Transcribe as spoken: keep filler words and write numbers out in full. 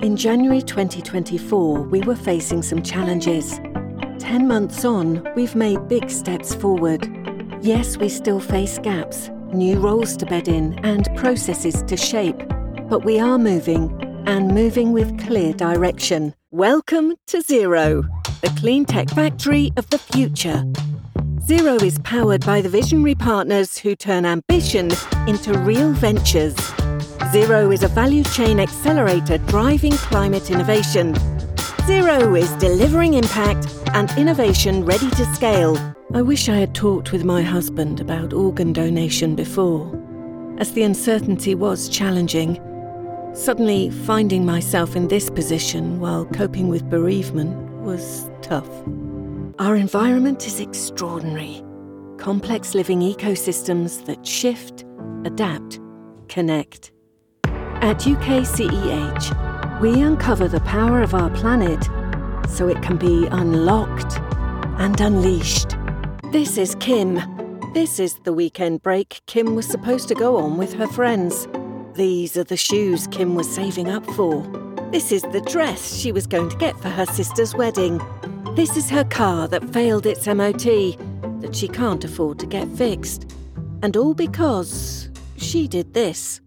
In January twenty twenty-four, we were facing some challenges. Ten months on, we've made big steps forward. Yes, we still face gaps, new roles to bed in and processes to shape, but we are moving, and moving with clear direction. Welcome to Xero, the clean tech factory of the future. Xero is powered by the visionary partners who turn ambition into real ventures. Xero is a value chain accelerator driving climate innovation. Xero is delivering impact and innovation ready to scale. I wish I had talked with my husband about organ donation before, as the uncertainty was challenging. Suddenly, finding myself in this position while coping with bereavement was tough. Our environment is extraordinary. Complex living ecosystems that shift, adapt, connect. At U K C E H, we uncover the power of our planet so it can be unlocked and unleashed. This is Kim. This is the weekend break Kim was supposed to go on with her friends. These are the shoes Kim was saving up for. This is the dress she was going to get for her sister's wedding. This is her car that failed its M O T, that she can't afford to get fixed. And all because she did this.